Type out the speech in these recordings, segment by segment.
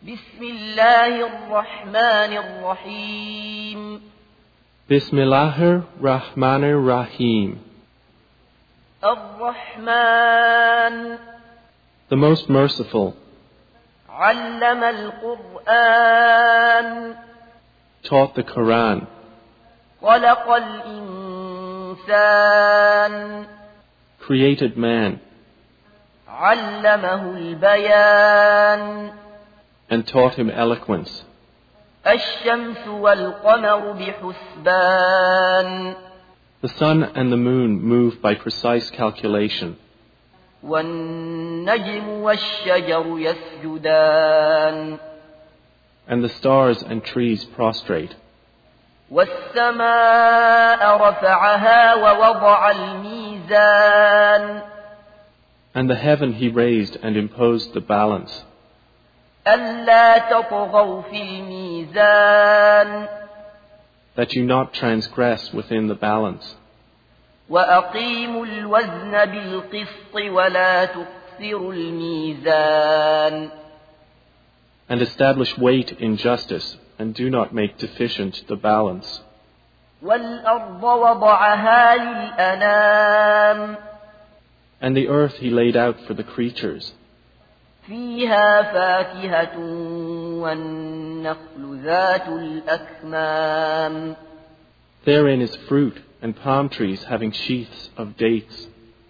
بسم الله الرحمن الرحيم Bismillahir Rahmanir Rahim. الرحمن The most merciful, علم القرآن taught the Quran, خلق الإنسان created man, علمه البيان and taught him eloquence. الشمس والقمر بحسبان The sun and the moon move by precise calculation, والنجم والشجر يسجدان and the stars and trees prostrate. والسماء رفعها ووضع الميزان And the heaven he raised and imposed the balance, ألا تطغوا في الميزان that you not transgress within the balance. وأقيموا الوزن بالقسط ولا تخسروا الميزان And establish weight in justice, and do not make deficient the balance. والأرض وضعها للأنام And the earth he laid out for the creatures. فيها فاكهة والنخل ذات الأكمام Therein is fruit and palm trees having sheaths of dates,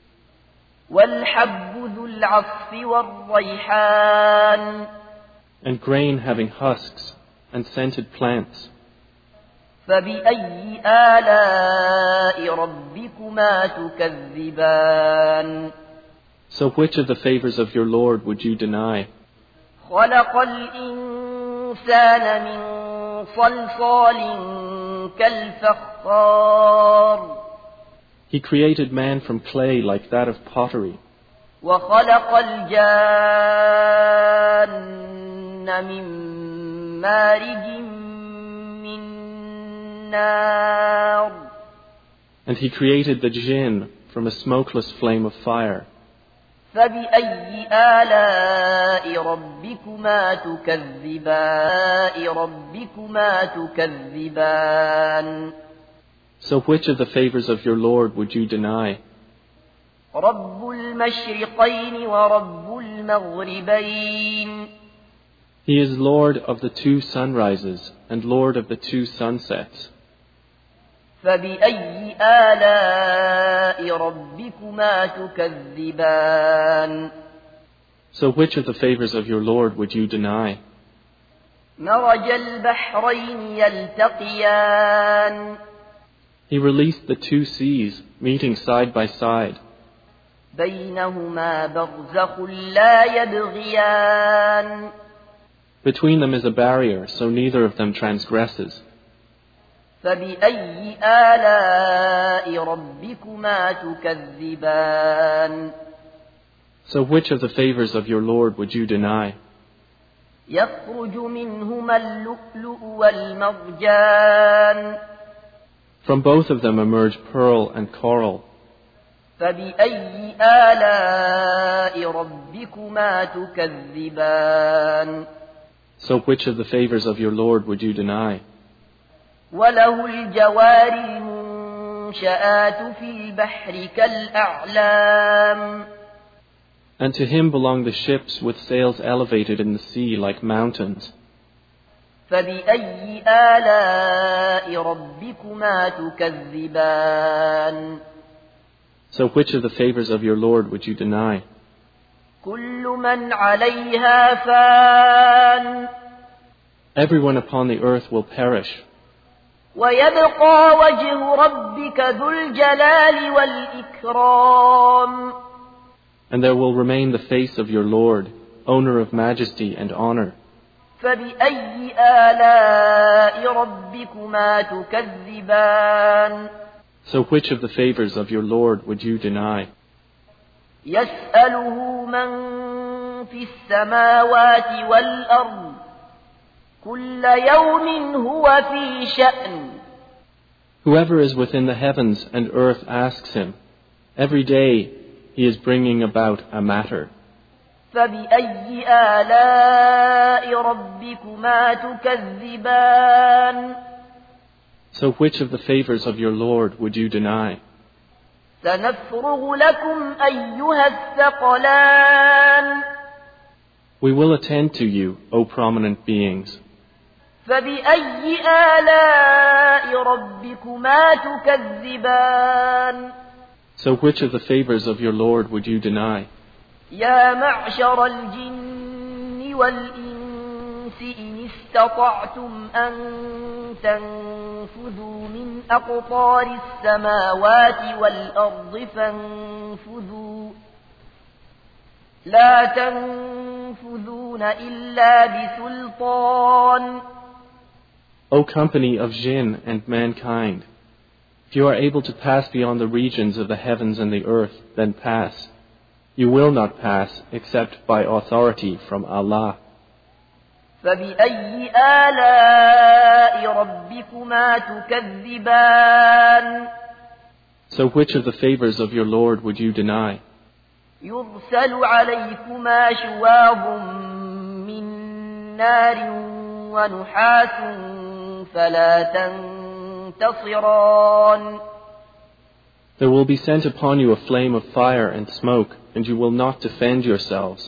والحب ذو العصف والريحان and grain having husks, and scented plants. فبأي آلاء ربكما تكذبان So which of the favors of your Lord would you deny? خلق الإنسان من صلصال كالفخار He created man from clay like that of pottery, وخلق الجان من مارج من نار and he created the jinn from a smokeless flame of fire. فبأي آلاء ربكما تكذبان So which of the favors of your Lord would you deny? رب المشرقين ورب المغربين He is Lord of the two sunrises and Lord of the two sunsets. فبأي آلاء ربكما تكذبان So which of the favors of your Lord would you deny? مرج البحرين يلتقيان He released the two seas, meeting side by side. بينهما برزخ لا يبغيان Between them is a barrier, so neither of them transgresses. فبأي آلاء ربكما تكذبان So which of the favors of your Lord would you deny? يخرج منهما اللؤلؤ والمرجان From both of them emerge pearl and coral. فبأي آلاء ربكما تكذبان So which of the favors of your Lord would you deny? وله الجوار المنشآت في البحر كالأعلام And to him belong the ships with sails elevated in the sea like mountains. فبأي آلاء ربكما تكذبان So which of the favors of your Lord would you deny? كل من عليها فان Everyone upon the earth will perish, ويبقى وجه ربك ذو الجلال والإكرام and there will remain the face of your Lord, owner of majesty and honor. فبأي آلاء ربكما تكذبان So which of the favors of your Lord would you deny? يسأله من في السماوات والأرض كل يوم هو في شأن Whoever is within the heavens and earth asks him. Every day he is bringing about a matter. فبأي آلاء ربكما تكذبان So which of the favors of your Lord would you deny? سنفرغ لكم أيها الثقلان We will attend to you, O prominent beings. فبأي آلاء ربكما تكذبان So which of the favors of your Lord would you deny? يا معشر الجن والإنس إن استطعتم أن تنفذوا من أقطار السماوات والأرض فانفذوا لا تنفذون إلا بسلطان O company of jinn and mankind, if you are able to pass beyond the regions of the heavens and the earth, then pass. You will not pass except by authority from Allah. فبأي آلاء ربكما تكذبان So which of the favors of your Lord would you deny? يرسل عليكما شواظ من نار ونحاس فلا تنتصران There will be sent upon you a flame of fire and smoke, and you will not defend yourselves.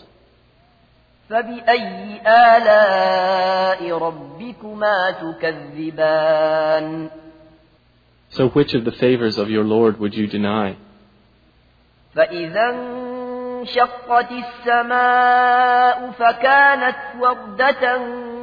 فبأي آلاء ربكما تكذبان So which of the favors of your Lord would you deny? فإذا انشقت السماء فكانت وردة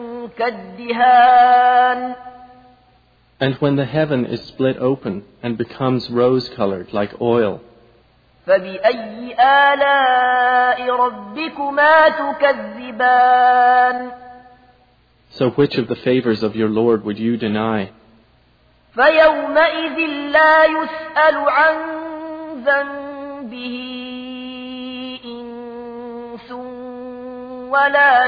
كالدهان And when the heaven is split open and becomes rose-colored like oil, فبأي آلاء ربكما تكذبان so which of the favors of your Lord would you deny? فيومئذ لا يسأل عن ذنبه إنس ولا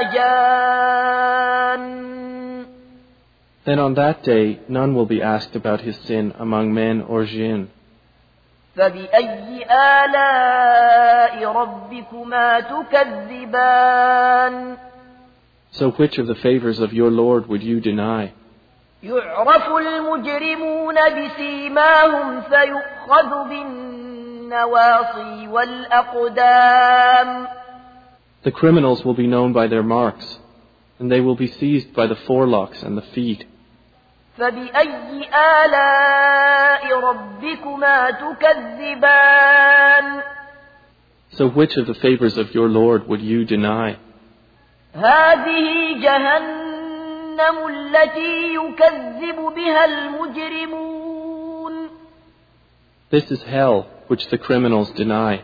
جان Then on that day none will be asked about his sin among men or jinn. فبأي آلاء ربكما تكذبان So which of the favors of your Lord would you deny? يعرف المجرمون بسيماهم فيؤخذ بالنواصي والأقدام The criminals will be known by their marks, and they will be seized by the forelocks and the feet. فبأي آلاء ربكما تكذبان So which of the favors of your Lord would you deny? هذه جهنم التي يكذب بها المجرمون This is hell, which the criminals deny.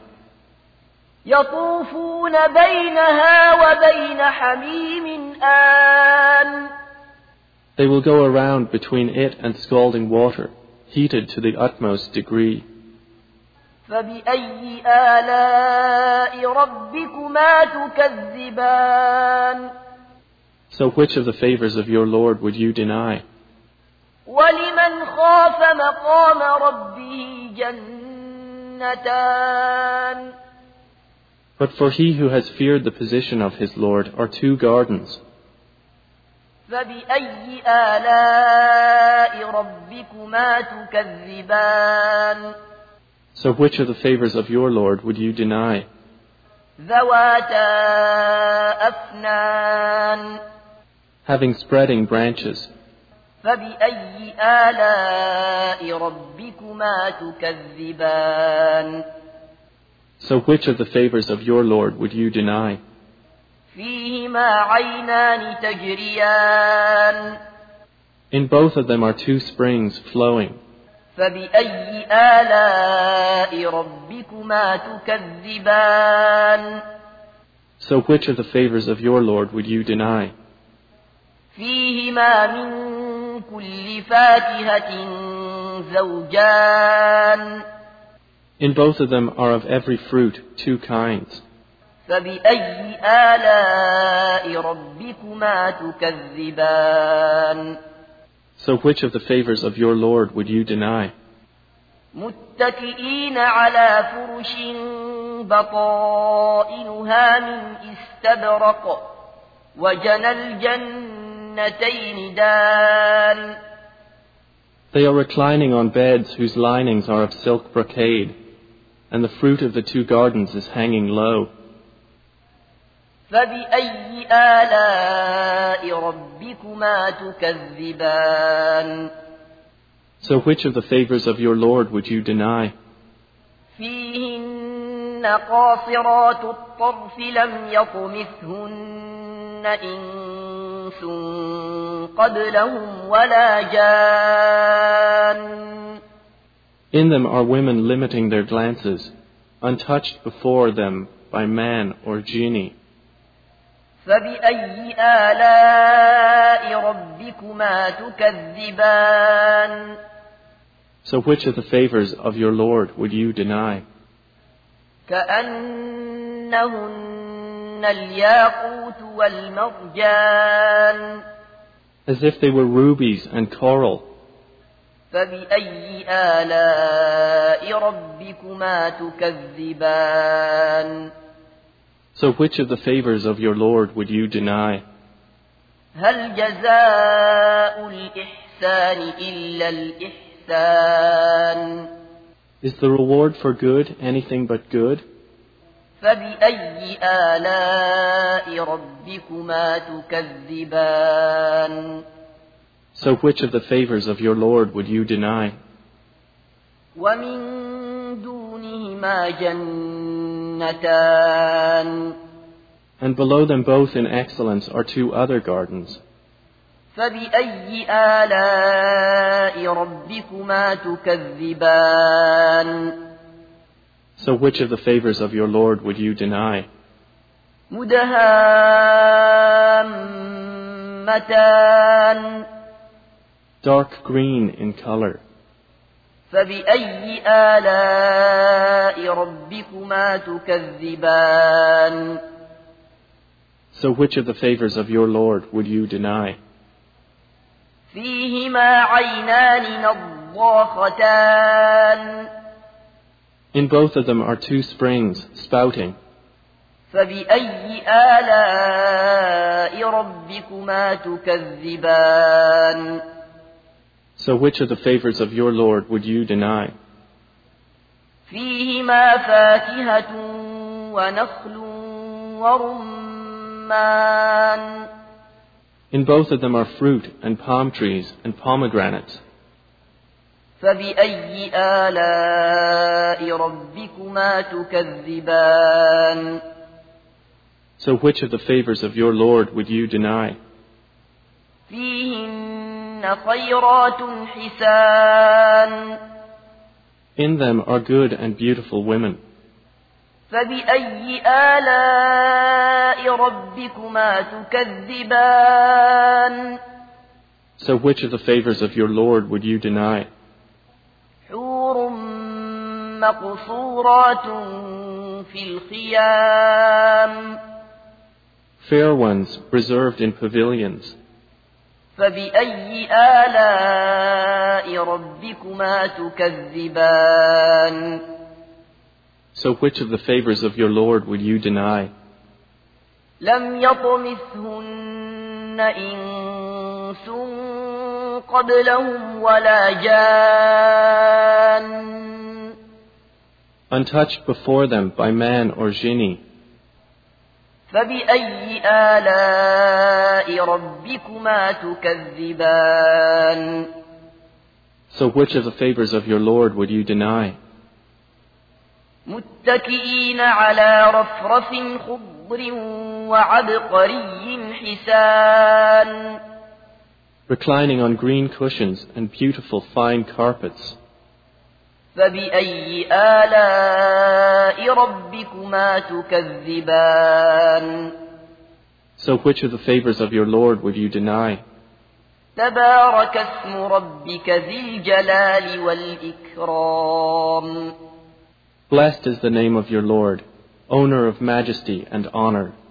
يطوفون بينها وبين حميم آن They will go around between it and scalding water, heated to the utmost degree. فبأي آلاء ربكما تكذبان So which of the favors of your Lord would you deny? ولمن خاف مقام ربه جنتان But for he who has feared the position of his Lord are two gardens. فبأي آلاء ربكما تكذبان So which of the favors of your Lord would you deny? ذواتا أفنان Having spreading branches. فبأي آلاء ربكما تكذبان So which of the favors of your Lord would you deny? فيهما عينان تجريان In both of them are two springs flowing. فبأي آلاء ربكما تكذبان So which of the favors of your Lord would you deny? فيهما من كل فاكهة زوجان In both of them are of every fruit two kinds. فبأي آلاء ربكما تكذبان So which of the favors of your Lord would you deny? متكئين على فرش بطائنها من استبرق وجنى الجنتين دان. They are reclining on beds whose linings are of silk brocade, and the fruit of the two gardens is hanging low. فبأي آلاء ربكما تكذبان. So which of the favors of your Lord would you deny? فيهن قاصرات الطرف لم يطمثهن إنس قبلهم ولا جان. In them are women limiting their glances, untouched before them by man or genie. فبأي آلاء ربكما تكذبان. So which of the favors of your Lord would you deny? كأنهن الياقوت والمرجان. As if they were rubies and coral. فبأي آلاء ربكما تكذبان. So which of the favors of your Lord would you deny? هل جزاء الإحسان إلا الإحسان. Is the reward for good anything but good? فبأي آلاء ربكما تكذبان. So which of the favors of your Lord would you deny? ومن دونهما جنتان. And below them both in excellence are two other gardens. فبأي آلاء ربكما تكذبان. So which of the favors of your Lord would you deny? مدهامتان. Dark green in color. فبأي آلاء ربكما تكذبان. So which of the favors of your Lord would you deny? فيهما عينان نضاختان. In both of them are two springs spouting. فبأي آلاء ربكما تكذبان. So which of the favors of your Lord would you deny? فيهما فاكهة ونخل ورمان. In both of them are fruit and palm trees and pomegranates. فبأي آلاء ربكما تكذبان. So which of the favors of your Lord would you deny? فيهن خيرات حسان. In them are good and beautiful women. فبأي آلاء ربكما تكذبان. So which of the favors of your Lord would you deny? حور مقصورات في الخيام. Fair ones preserved in pavilions. فبأي آلاء ربكما تكذبان. So which of the favors of your Lord would you deny? لم يطمثهن إنس قبلهم ولا جان. Untouched before them by man or genie. فبأي آلاء ربكما تكذبان. So which of the favors of your Lord would you deny? متكئين على رفرف خضر وعبقري حسان. Reclining on green cushions and beautiful fine carpets. فبأي آلاء ربكما تكذبان. So which of the favors of your Lord would you deny? تبارك اسم ربك ذي الجلال والإكرام. Blessed is the name of your Lord, owner of majesty and honor.